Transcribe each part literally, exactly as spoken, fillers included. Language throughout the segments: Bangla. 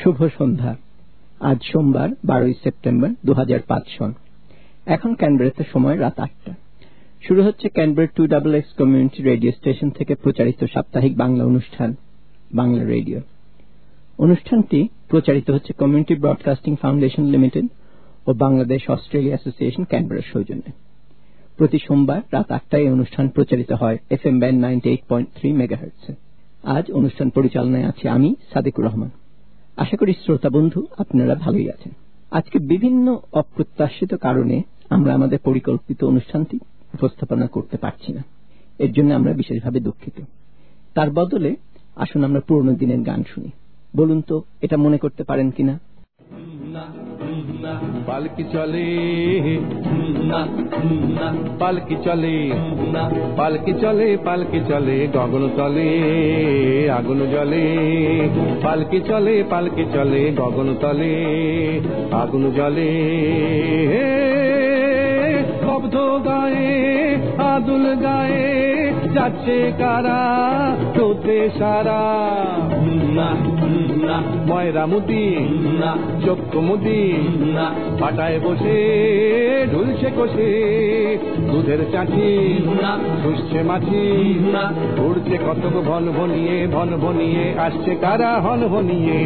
শুভ সন্ধ্যা। আজ সোমবার বারোই সেপ্টেম্বর দু হাজার পাঁচ সন। এখন ক্যানবেরাতে সময় রাত আটটা। শুরু হচ্ছে Canberra two double X community radio station থেকে প্রচারিত সাপ্তাহিক বাংলা অনুষ্ঠান বাংলা রেডিও। অনুষ্ঠানটি প্রচারিত হচ্ছে কমিউনিটি ব্রডকাস্টিং ফাউন্ডেশন লিমিটেড ও বাংলাদেশ অস্ট্রেলিয়া অ্যাসোসিয়েশন ক্যানবেরার সৌজন্যে। প্রতি সোমবার রাত আটটায় এই অনুষ্ঠান প্রচারিত হয় F M band ninety eight point three মেগাহার্টজে। আজ অনুষ্ঠান পরিচালনায় আছি আমি সাদিকুর রহমান। আশা করি শ্রোতা বন্ধু আপনারা ভালোই আছেন। আজকে বিভিন্ন অপ্রত্যাশিত কারণে আমরা আমাদের পরিকল্পিত অনুষ্ঠানটি উপস্থাপনা করতে পারছি না, এর জন্য আমরা বিশেষভাবে দুঃখিত। তার বদলে আসুন আমরা পুরনো দিনের গান শুনি। বলুন তো এটা মনে করতে পারেন কিনা? পালকি চলে পালকি চলে পালকি চলে পালকি চলে গগন তলে আগুন জ্বলে। পালকি চলে পালকি চলে গগন তলে আগুন জ্বলে। শব্দ গায়ে আদুল গায়ে যাচ্ছে কারা তোতে সারা। ময়রা মুদি চক্ষু মুদি পাটায় বসে ঢুলছে কষে। দুধের চাঠি শুষছে মাছি উড়ছে কতক ভন ভনিয়ে ভন ভনিয়ে আসছে কারা হন ভনিয়ে।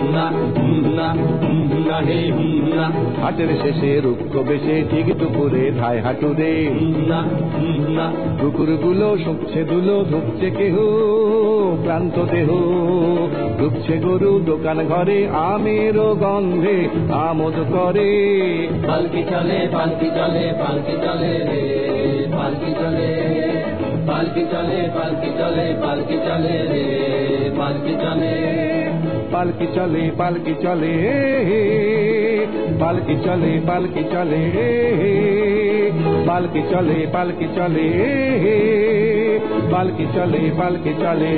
হাটের শেষে রুক্ষ বেশে ঠিক দুপুরে ধায় হাটুরে। কুকুরগুলো শুকছে ধুলো ধুকছে কেহ ক্লান্ত দেহ। ঢুকছে গরু দোকান ঘরে আমেরও গন্ধে আমোদ করে। পালকি চলে পালকি চলে পালকি চলে রে পালকি চলে পালকি চলে পালকি চলে পালকি চলে রে পালকি চলে। পালকি চলে পালকি চলে পালকি চলে পালকি চলে পালকি চলে পালকি চলে পালকি চলে পালকি চলে।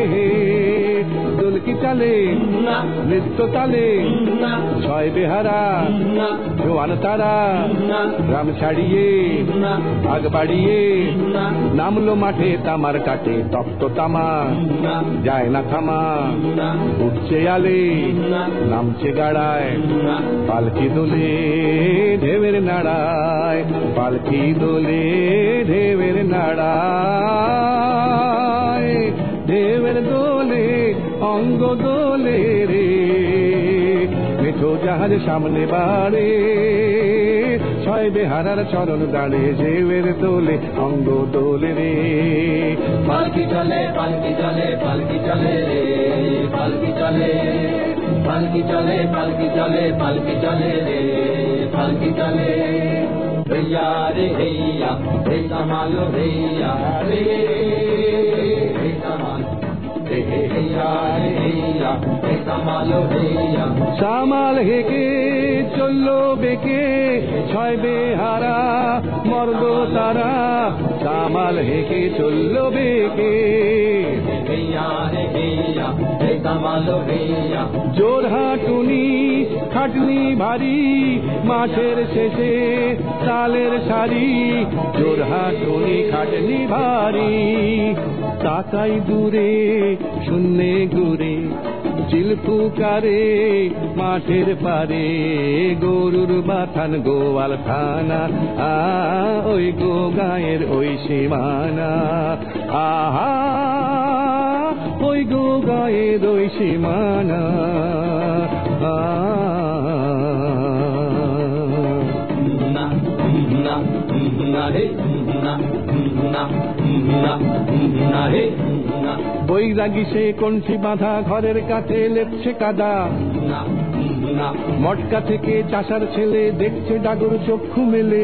দোলকি চলে নৃত্য তালে ছয় বেহারা জোয়ান তারা। গ্রাম ছাড়িয়ে আগ বাড়িয়ে নামলো মাঠে তামার কাটে তপ্ত তামা যায় না থামা। উঠছে আলে নামছে গাড়ায় পালকি দোলে ঢেউয়ের নাড়ায়। পালকি দোলে ঢেউয়ের নাড়ায় ঢেউয়ের দোলে অঙ্গ দোলে রে। মেঠো জাহাজ সামনে বাড়ে ছয় বেহারার চরণ দাঁড়ে ঢেউয়ের দোলে অঙ্গ দোলে রে। পালকি চলে পালকি চলে পালকি চলে রে পালকি চলে পালকি চলে পালকি চলে পালকি চলে রে পালকি চলে। ভैया रे भैया रे संभालो भैया रे रे संभालो रे भैया रे भैया रे संभालो भैया। সামাল হেকে চললো বেকে ছয় বেহারা মর্দ তারা। সামাল হেকে চললো বেকে भैया रे भैया रे संभालो भैया। জোর হাঁটুনি খাটনি ভারী মাঠের শেষে তালের সারি। জোর হাঁটুনি খাটনি ভারী তাকাই দূরে শূন্যে ঘুরে চিল পুকারে মাঠের পারে। গরুর বাথান গোয়াল খানা আ ওই গো গায়ের ওই সীমানা। আহা ওই গো গায়ের ওই সীমানা। বৈরাগী সে কণ্ঠি বাঁধা ঘরের কাছে লেপছে কাদা। মটকা থেকে চাষার ছেলে দেখছে ডাগর চক্ষু মেলে।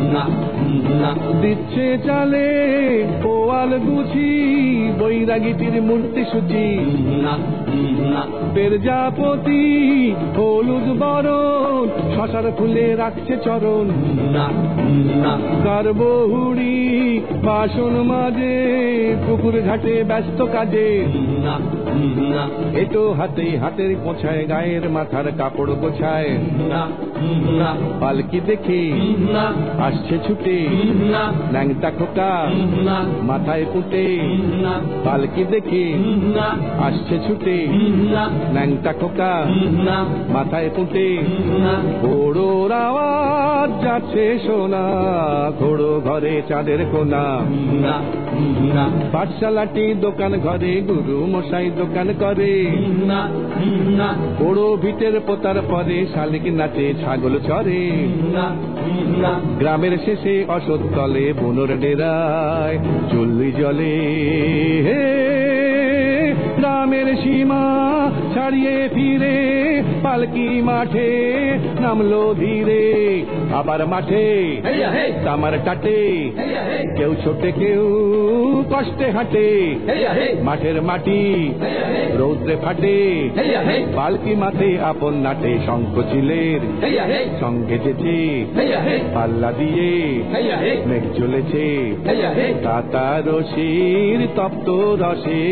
দিচ্ছে চালে পোয়াল গুছি বৈরাগীটির মূর্তি সূচি। পেরজাপতি হলুদ বরণ মন শশার ফুলে রাখছে চরণ না না কার বহুড়ি বাসন মাঝে পুকুর ঘাটে ব্যস্ত কাজে না না এটো হাতে হাতের পোছায় গায়ের মাথার কাপড় গোছায় না না পালকি দেখে না আসছে ছুটে না ল্যাংটা খোকা না মাথায় পুঁতে না পালকি দেখে না আসছে ছুটে না ল্যাংটা খোকা না মাথায় পুঁতে না ঘোড়োর আওয়াজ যাচ্ছে সোনা ঘোড়ো ঘরে চাঁদের কোনা না না পাঠশালাটি দোকান ঘরে গুরু মশাই দোকান করে না না বড় ভিটের পোতার পরে শালিক নাচে ছাগল চরে না না গ্রামের শেষে অসৎ তলে বনর ডেরায় চল্লি জলে হে গ্রামের সীমা ছাড়িয়ে ফিরে পালকি মাঠে নামলো ধীরে আবার মাঠে হেইয়া হে তামার টাটে হেইয়া হে কেউ ছোটে কেউ কষ্টে হাঁটে হেইয়া হে মাঠের মাটি হেইয়া হে রৌদ্রে ফাটে হেইয়া হে পালকি মাঠে আপন নাটে শঙ্খ চিলের হেইয়া হে সঙ্গে যেছে হেইয়া হে পাল্লা দিয়ে হেইয়া হে মেঘ চলেছে হেইয়া হে তাতা রশির তপ্ত রসে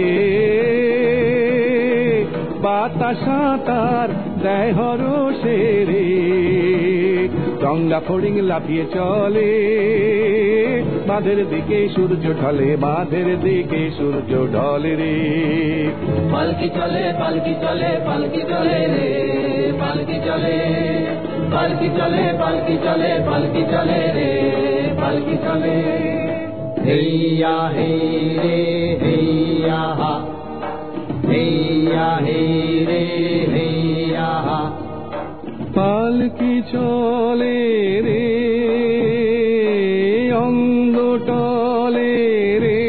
বাতাসা তার দেয় হরসে রে গঙ্গা ফড়িং লাফিয়ে চলে বাঁধের দিকে সূর্য ঢলে বাঁধের দিকে সূর্য ঢলে রে পালকি চলে পালকি চলে পালকি চলে রে পালকি চলে পালকি চলে পালকি চলে পালকি চলে রে পালকি চলে হেইয়া হে রে হেইয়া হা হেইয়া হে রে হেইয়া হা পালকি চলে রে অঙ্গ টলে রে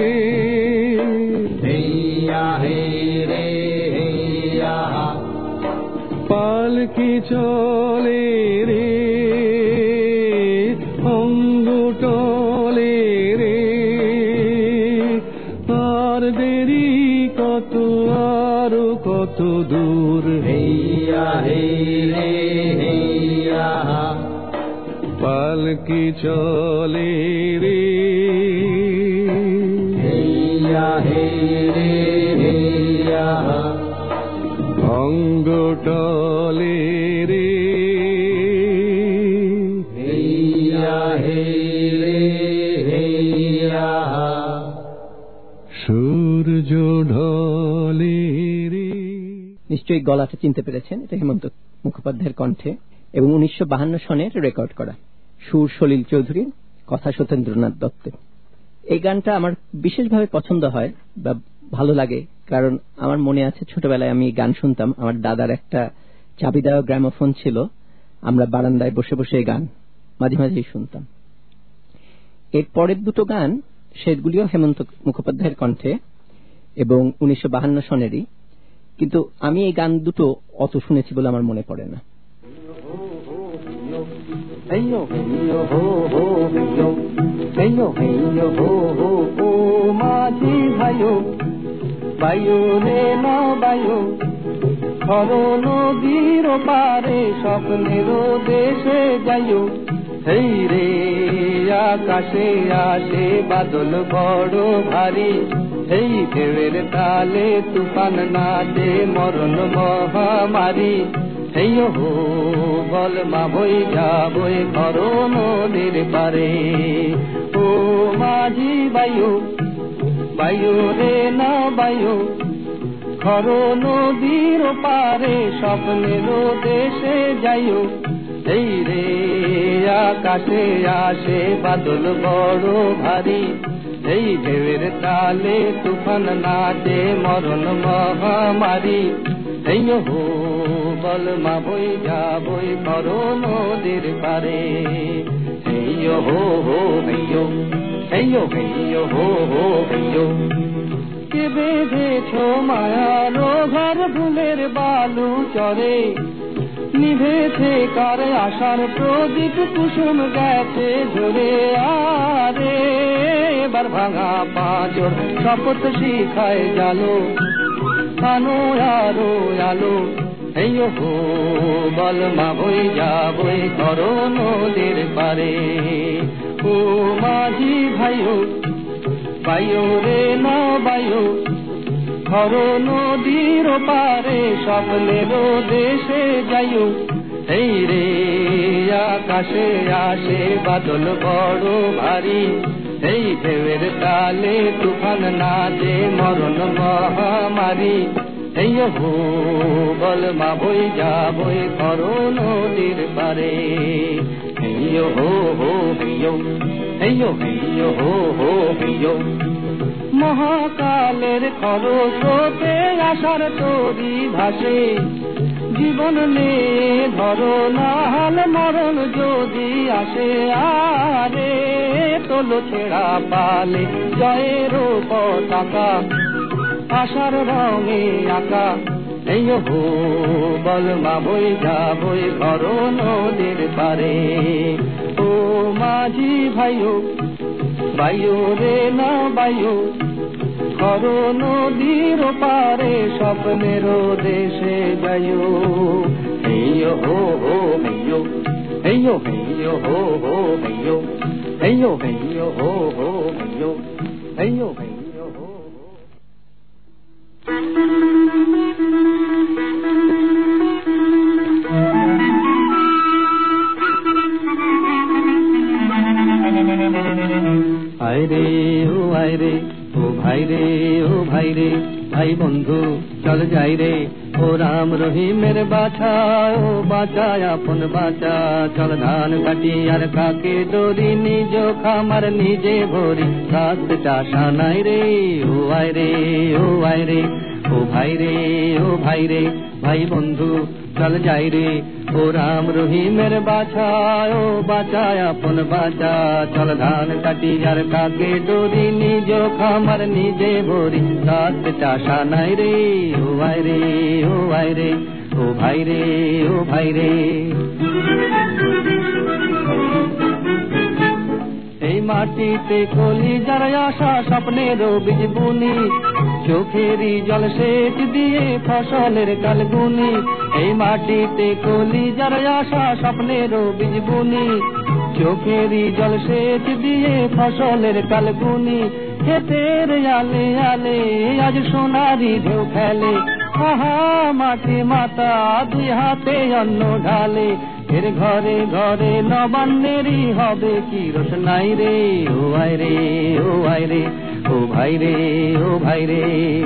হেইয়া হে রে হেইয়া হা পালকি চলে রে অঙ্গ টলে রে আর দেরি কত আর কত দূর হেইয়া হে রে হেইয়া হা পালকি চলে রে হেইয়া হে রে হেইয়া হা অঙ্গ টলে রে হেইয়া হে রে হেইয়া হা সূর্য ঢলে রে। নিশ্চয়ই গলাটা চিনতে পেরেছেন, এটা হেমন্ত মুখোপাধ্যায়ের কণ্ঠে এবং উনিশশো বাহান্ন সনের রেকর্ড করা। সুর সলিল চৌধুরী, কথা সত্যেন্দ্রনাথ দত্তের। এই গানটা আমার বিশেষভাবে পছন্দ হয় বা ভালো লাগে, কারণ আমার মনে আছে ছোটবেলায় আমি গান শুনতাম। আমার দাদার একটা চাবি দেওয়া গ্রামোফোন ছিল, আমরা বারান্দায় বসে বসে গান মাঝে মাঝেই শুনতাম। এর পরের দুটো গান সেগুলিও হেমন্ত মুখোপাধ্যায়ের কণ্ঠে এবং উনিশশো বাহান্ন সনেরই, কিন্তু আমি এই গান দুটো অত শুনেছি বলে আমার মনে পড়ে না। হেইয়ো হেইয়ো হো হো হেইয়ো হেইয়ো হেইয়ো হো হো ও মাঝি ভাইয়ো বায়ু রে না বায়ু খর নদীর পারে স্বপ্নের দেশে যাইও হেই রে আকাশে আসে বাদল বড় ভারী হেই ঢেউয়ের তালে তুফান নাচে মরণ মহামারী হেইয়ো হো বল মা বই যাবই খর নদীর পারে ও মাঝি বায়ু বায়ু রে না বায়ু খর নদীর পারে স্বপ্নের দেশে যাইও এই রে আকাশে আসে বাদল বড় ভারী এই ঢেউয়ের তালে তুফান নাচে মরণ মহামারী হেইয়ো হো বল মা বই যাবই খর নদীর পারে হেইয়ো হো হো হেইয়ো হেইয়ো হেইয়ো হো হো হেইয়ো কে বেঁধেছ মায়ানো ঘর ফুলের বালু চরে নিভেছে কার আশার প্রদীপ কুসুম গেছে ঝরে আরে এবার ভাঙা পাঁচর শপথ শিখায় জালো আনো আরো আলো এই হো বল মা বই যাবই করো নদীর পারে ও মাঝি ভাইও বাইও রে না বাইও করো নদীর পারে স্বপ্নের দেশে যাইও এই রে আকাশে আসে বাদল বড় ভারী এই ঢেউয়ের তালে তুফান নাচে মরণ মহামারী এই হো বল মা বই যাবই করো নদীর পারে এই হো হো হিয়ো এই হিয়ো হো হো হিয়ো মহাকালের খরস্রোতে আসার তরি ভাসে জীবন নে ধরো না হাল মরণ যদি আসে আরে তোলো ছেড়া পালে জয়ের পতাকা আশার রঙে আঁকা এই হো বল মা বই যাবই করো নদীর পারে ও মাঝি ভাইও বাইও রে না বাইও করো নদীর পারে স্বপ্নের দেশে যাইও হেইয়ো হো হো হেইয়ো হেইয়ো হেইয়ো হো হো হেইয়ো হেইয়ো হেইয়ো হো হো হেইয়ো হেইয়ো হেইয়ো হো আয় রে ও আয় রে ও ভাই রে ও ভাই রে ভাই বন্ধু চল যাই রে ও রাম রহিমের বাছা ও বাঁচায় আপন বাঁচা চল ধান কাটি আর কাকে দড়ি নিজ খামার নিজে ভরি রাস্তা সানাই রে ও আয় রে ও আয় রে ও ভাই রে ও ভাই রে ভাই বন্ধু চল যাই রে ও রাম রহিমের বাছা ও বাঁচায় আপন বাঁচা চল ধান কাটি আর কাকে ডোরি নিজ খামার নিজে ভরি রাস্তা সানাই রে ও আয় রে ও আয় রে ও ভাই রে ও ভাই রে এই মাটিতে কলি যার আশা স্বপ্নের বীজ বুনি চোখেরই জল সেচ দিয়ে ফসলের কালগুনি এই মাটিতে কলি যার আশা স্বপ্নের বীজ বুনি চোখেরই জল সেচ দিয়ে ফসলের কালগুনি ক্ষেতের আলে আলে আজ সোনারি ঢেউ খেলে আহা মাটি মাতা দুই হাতে অন্ন ঢালে এর ঘরে ঘরে নবান্নেরই হবে কি রোশনাই রে ও আয় রে ও আয় রে ও ভাই রে ও ভাই রে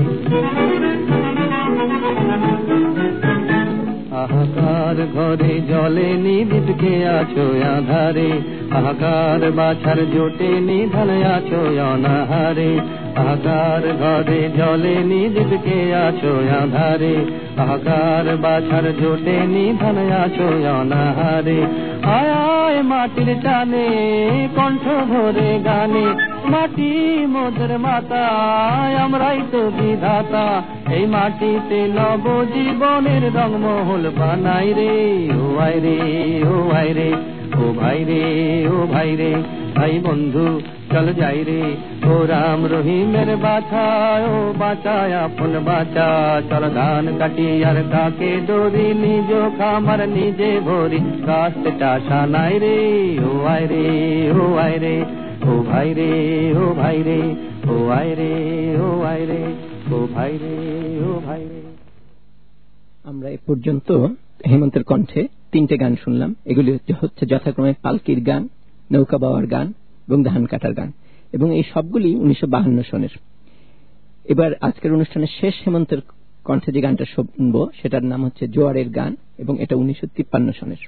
হাহাকার ঘরে জলে নিবিতকে আছো আধারে হাহাকার বাছার জোটে নিধন আছো অনাহারে হাহাকার ঘরে জলে নিবিতকে আছো আধারে হাহাকার বাছার জোটে নিধন আছো অনাহারে আয় আয় মাটির টানে কণ্ঠ ভরে গানে মাটি মোদের মাতা আমরাই তো বিধাতা এই মাটিতে নব জীবনের রংমহল বানাই রে ও আয় রে ও আয় রে ও ভাই রে ও ভাই রে ভাই বন্ধু চল যাই রে ও রাম রহিমের বাছা ও বাঁচায় আপন বাঁচা চল ধান কাটি আর কাকে ডোরি নিজ খামার নিজে ভরি কাস্টটা সানাই রে ও আয় রে ও আয় রে ও ভাই রে ও ভাই রে ও আয় রে ও আয় রে ও ভাই রে ও ভাই রে। আমরা এ পর্যন্ত হেমন্তের কণ্ঠে তিনটে গান শুনলাম। এগুলি হচ্ছে যথাক্রমে পালকির গান, নৌকা বাওয়ার গান এবং ধান কাটার গান, এবং এই সবগুলি উনিশশো বাহান্ন সনের। এবার আজকের অনুষ্ঠানের শেষ হেমন্তের কণ্ঠে যে গানটা শুনব সেটার নাম হচ্ছে জোয়ারের গান, এবং এটা উনিশশো তিপ্পান্ন সনের।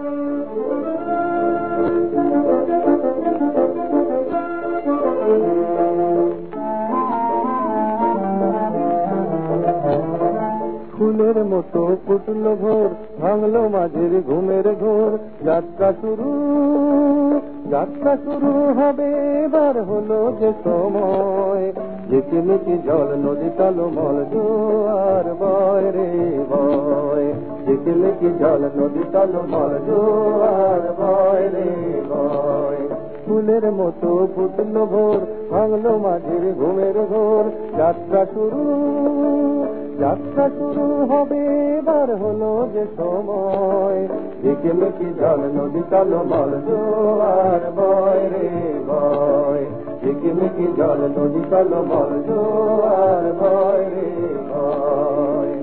ফুলের মতো ফুটল ভোর, ভাঙলো মাঝের ঘুমের ঘোর, যাত্রা শুরু যাত্রা শুরু হবে এবার হলো যে সময়, ঝিকিমিকি জল নদী টলমল জোয়ার বয় রে বয়, ঝিকিমিকি জল নদী টলমল জোয়ার বয় রে বয়। ফুলের মতো ফুটল ভোর, ভাঙলো মাঝের ঘুমের ঘোর, যাত্রা শুরু যাত্রা শুরু হবে এবার হলো যে সময় ঝিকিমিকি জল নদী টলমল জোয়ার বয় রে বয় ঝিকিমিকি জল নদী টলমল জোয়ার বয় রে বয়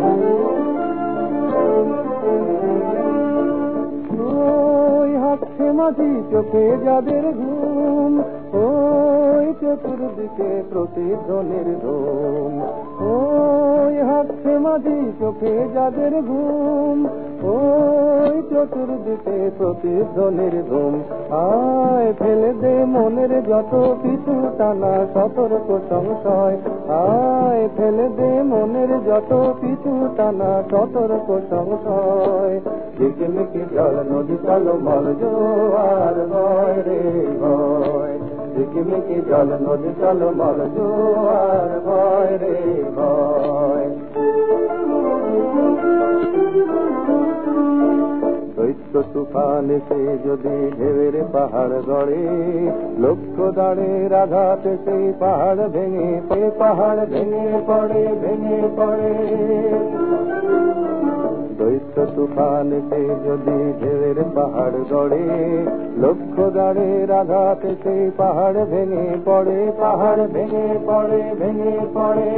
ওই হাসছে মাঝি চোখে যাদের ঘুম ওই চতুর্দিকে প্রতিধ্বনির ধুম ওই হাসছে মাঝি চোখে যাদের ঘুম ওই চতুর্দিকে প্রতিধ্বনির ধুম আয় ফেলে দে মনের যত পিছু টানা সতর্ক সংশয় আয় ফেলে দে মনের যত পিছু টানা সতর্ক সংশয় ঝিকিমিকি জল নদী টলমল জোয়ার বয় রে বয় ঝিকিমিকি জল নদী টলমল জোয়ার বয় রে বয় দৈত্য তুফান এসে যদি ঢেউয়ের পাহাড় গড়ে লক্ষ্য দাঁড়ের আঘাতে সেই পাহাড় ভেঙে পড়ে পাহাড় ভেঙে পড়ে ভেঙে পড়ে দৈত্য তুফান এসে যদি ঢেউয়ের পাহাড় গড়ে লক্ষ্য দাঁড়ের আঘাতে সেই পাহাড় ভেঙে পড়ে পাহাড় ভেঙে পড়ে ভেঙে পড়ে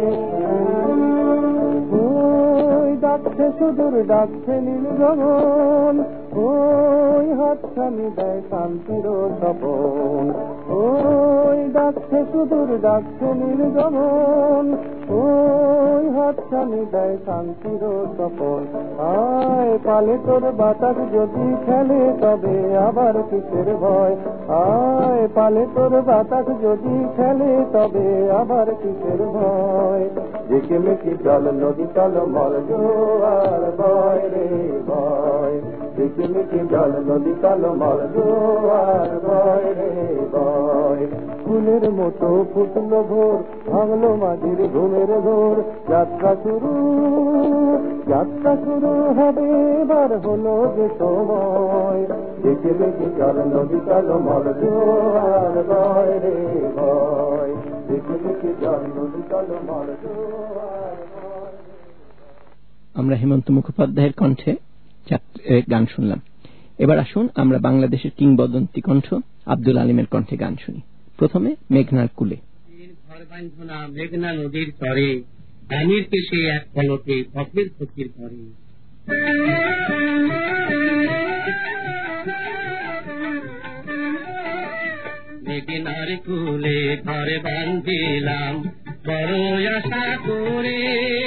ওই ডাকছে সুদূর ডাকছে নীল গগন ওই হাতছানি দেয় শান্তির তপন ওই ডাকছে সুদূর ডাকছে নীল গগন ওই হাতছানি দেয় শান্তির তপন আয় পালে তোর বাতাস যদি খেলে তবে আবার কিসের ভয় আয় পালে তোর বাতাস যদি খেলে তবে আবার কিসের ভয় ঝিকিমিকি জল নদী টলমল জোয়ার বয় রে বয় ঝিকিমিকি জল নদী টলমল জোয়ার বয় রে বয় ফুলের মতো ফুটলো ভোর ভাঙলো মাঝির ঘুমের ঘোর যাত্রা শুরু যাত্রা শুরু হবে এবার হলো যে সময় ঝিকিমিকি জল নদী টলমল জোয়ার বয় রে বয় ঝিকিমিকি জল নদী টলমল জোয়ার বয়। আমরা হেমন্ত মুখোপাধ্যায়ের কণ্ঠে গান শুনলাম। এবার আসুন আমরা বাংলাদেশের কিংবদন্তি কণ্ঠ আব্দুল আলিমের কণ্ঠে গান শুনি। প্রথমে মেঘনার কুলে। মেঘনা নদীর তরে পানির কেশে এক পলকে পথের ক্ষতির পরে মেঘনার কুলে ঘরে বান্ধিলাম বড় আশা করে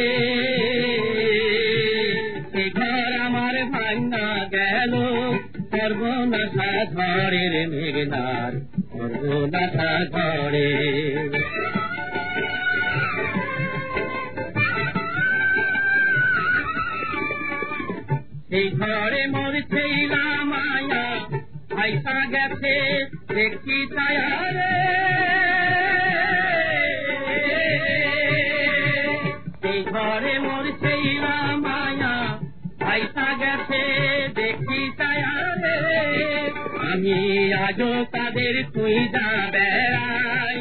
ঘর আমার ভাঙা গেল সর্বনাশা ঘরের মেঘনার সর্বনাশা ঘরে এই ঘরে মরছে মায়া আইসা গেছে দেখি ছায়ারে এই ঘরে মরছে মায়া আইসা গেছে দেখি ছায়ারে আমি আজও তাদের খুঁজা বেড়াই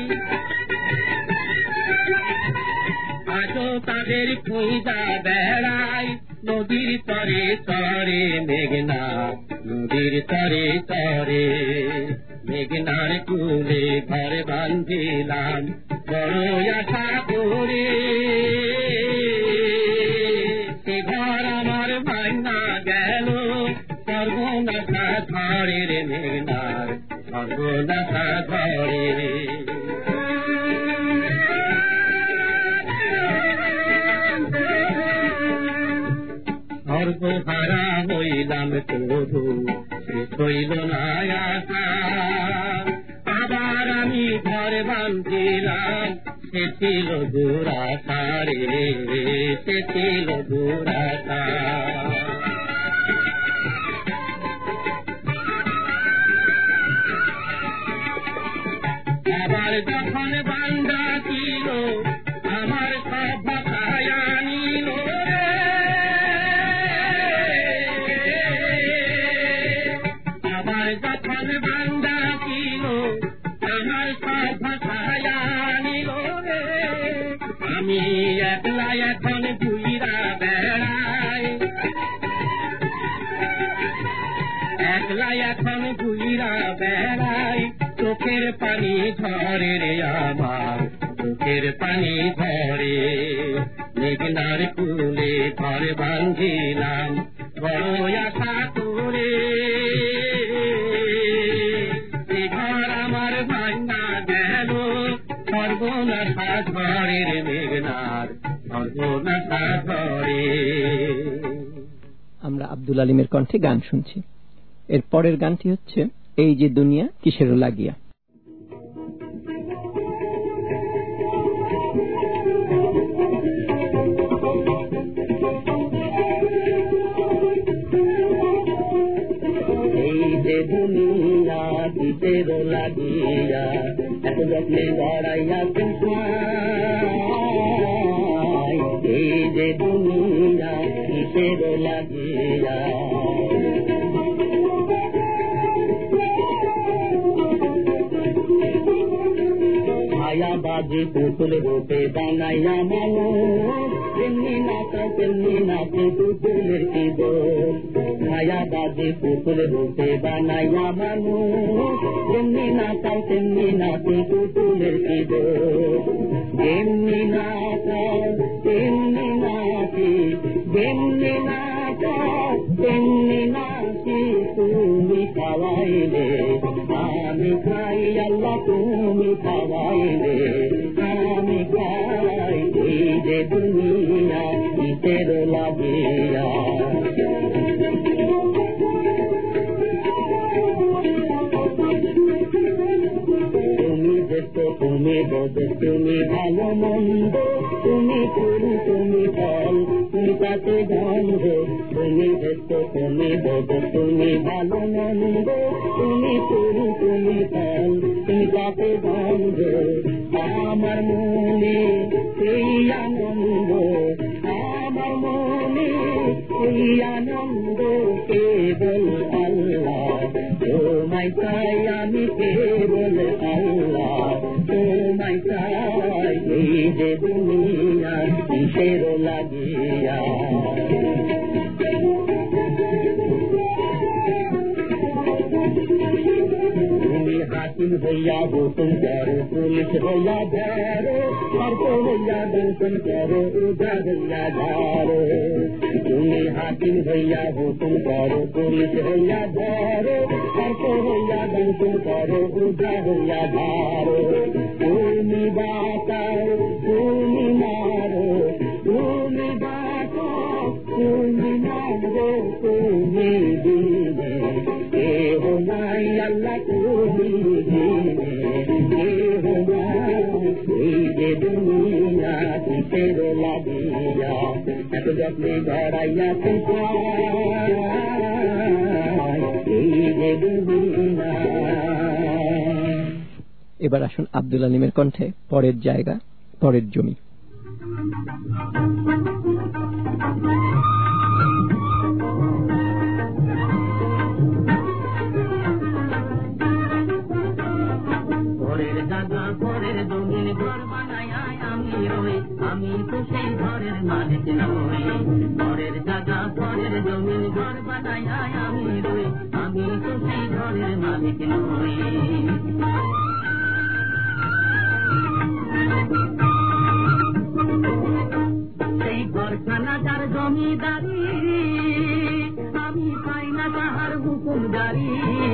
আজও তাদের খুঁজা বেড়াই নদীর তরে তরে মেঘনা নদীর তরে তরে মেঘনার কুলে ঘরে বান্ধিলাম বড় আশা করে সে ঘর আমার ভাঙা গেল সর্বনাশা ঘরের মেঘনার সর্বনাশা ঘরে সর্বহারা হইলাম তবু হইল না আশা আবার আমি ঘর বান্ধিলাম সে ছিল দুরাশা রে সে ছিল দুরাশা আবার যখন বান্ধা ছিল আমার সব ভাষায় নিল যখন বান্দা ছিল আমার সব ভাষায় নিল রে আমি একলা এক এখন ঘুইরা বেড়াই, চোখের পানি ঝরে রে আমার, চোখের পানি ঝরে। মেঘনার কুলে ঘর বাঁধিলাম বড় আশা করে, সে ঘর আমার ভাঙা গেল সর্বনাশা ঝরে রে মেঘনার, সর্বনাশা ঝরে। আমরা আব্দুল আলিমের কণ্ঠে গান শুনছি। এর পরের গানটি হচ্ছে এই যে দুনিয়া কিসের লাগিয়া। এই যে দুনিয়া কিসের লাগিয়া, এত যত্নে গড়াইয়া তোমায়, এই যে দুনিয়া কিসের লাগিয়া। ছায়াবাজি পুতুল রূপে বানাইয়া মানুষ, তেমনি নাচা তেমনি নাচে পুতুলের কি দোষ। ছায়াবাজি পুতুল রূপে বানাইয়া মানুষ, তেমনি নাচাও তেমনি নাচে পুতুলের কি দোষ। যেমনি নাচাও তেমনি নাচি, যেমনি নাচাও তেমনি নাচি, তুমি খাওয়াইলে আমি খাই, আল্লাহ তুমি খাওয়াইলে আমি খাই। এই যে দুনিয়া কিসের লাগিয়া। তুমি দেখো তুমি বোধ, তুমি ভালো মন্দ, তুমি ফুল তুমি ফল, তুমি তাতে গন্ধ। তুমি দেখো তুমি বোধ, তুমি ভালো মন্দ, তুমি ফুল তুমি ফল, তুমি তাতে গন্ধ। আমার মনে এই আনন্দ, আমার মনে এই আনন্দ, কেবল আল্লাহ তোমায় চাই আমি, কেবল আল্লাহ তোমায় চাই। এই যে দুনিয়া কিসের লাগিয়া। তুমি হাকিম হইয়া হুকুম করো, পুলিশ হইয়া ধরো, অর্থ হইয়া দংশন করো, উজা হইয়া ধরো। তুমি হাকিম হইয়া হুকুম করো, পুলিশ হইয়া ধরো, অর্থ হইয়া দংশন করো, উজা হইয়া ধরো। তুমি বাঁচাও তুমি মারো, তুমি বাঁচাও তুমি মারো, তুমি দিবে কেহ নাই আল্লাহ, তুমি দিবে কেহ নাই। এই যে দুনিয়া কিসের লাগিয়া, এত যত্নে গড়াইয়া তোমায়, এই যে দুনিয়া। এবার আসুন আব্দুল আলিমের কণ্ঠে পরের জায়গা পরের জমি। পরের জায়গা পরের জমি, ঘর বানায় আমি রই, আমি তো সেই ঘরের মালিক নই। পরের জায়গা পরের জমি, ঘর বানায় আমি রই, আমি তো সেই ঘরের মালিক নই। সেই ঘরখানা যার জমিদারি, আমি পাই না তাহার হুকুমদারি।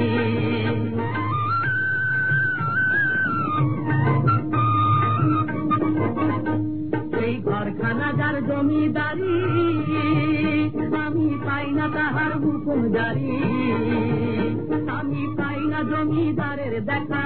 সেই ঘরখানা যার জমিদারি, আমি পাই না তাহার হুকুমদারি। আমি পাই না জমিদারের দেখা,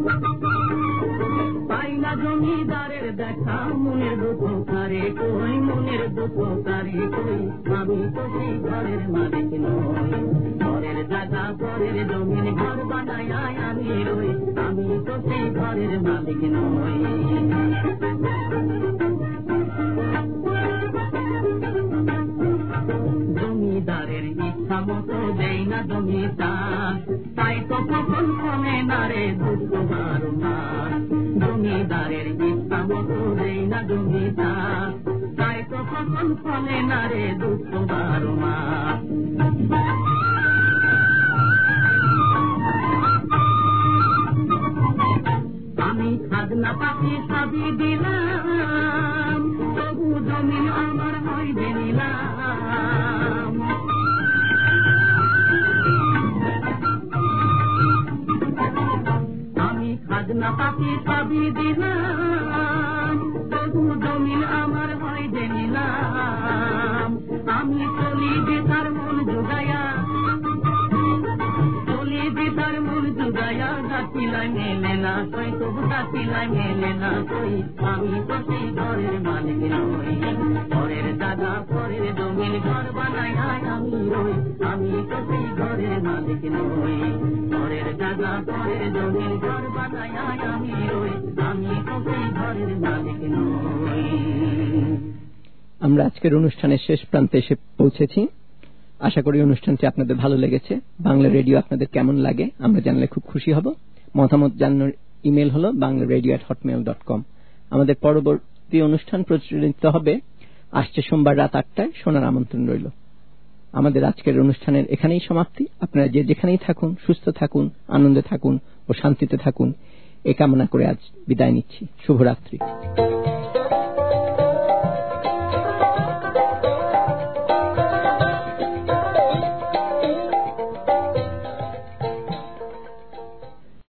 পাই না জমিদারের দেখা। মনের দুঃখ কারে কই, মনের দুঃখ কারে কই, আমি তো সেই ঘরের মালিক নই। ঘরের জায়গা ঘরের জমিন, ঘর বানায় আমি রই, আমি তো সেই ঘরের মালিক নই। জমিদারের ইচ্ছা মতো দেই না জমিদার, তাই তো কখন কমে না রে দুঃখ বারো মাস। জমিদারের ইচ্ছা মতো দেই না জমিদার, তাই তো কখন কমে না রে দুঃখ বারো মাস। পাতি সবই দিলাম, তবু জমিন আমার হইবে নিলাম। আমি খাজনা পাতি সবই দিলাম, তবু জমিন আমার হইবে নিলাম। আমি চলি বেতার মন জোগায়া, চলি বেতার মন জোগায়া, গাছিলাই মেলে না কই, তবু গাছিলাই মেলে না কই। আমি তো সেই ঘরের মালিক নই, ঘরের দাদা পরের জমিন ঘর বানায় আমি রই। আমি তো সেই ঘরের মালিক নই, ঘরের দাদা পরের জমিন ঘর বানায় আমি রই। আমি তো সেই ঘরের মালিক নই। আমরা আজকের অনুষ্ঠানের শেষ প্রান্তে এসে পৌঁছেছি। আশা করি অনুষ্ঠানটি আপনাদের ভালো লেগেছে। বাংলা রেডিও আপনাদের কেমন লাগে আমরা জানলে খুব খুশি হব। মতামত জানানোর ইমেল হলো Bangla radio at Hotmail dot com. আমাদের পরবর্তী অনুষ্ঠান প্রচারিত হবে আসছে সোমবার রাত আটটায়। শোনার আমন্ত্রণ রইল। আমাদের আজকের অনুষ্ঠানের এখানেই সমাপ্তি। আপনারা যে যেখানেই থাকুন সুস্থ থাকুন, আনন্দে থাকুন ও শান্তিতে থাকুন, এ কামনা করে আজ বিদায় নিচ্ছি। শুভরাত্রি।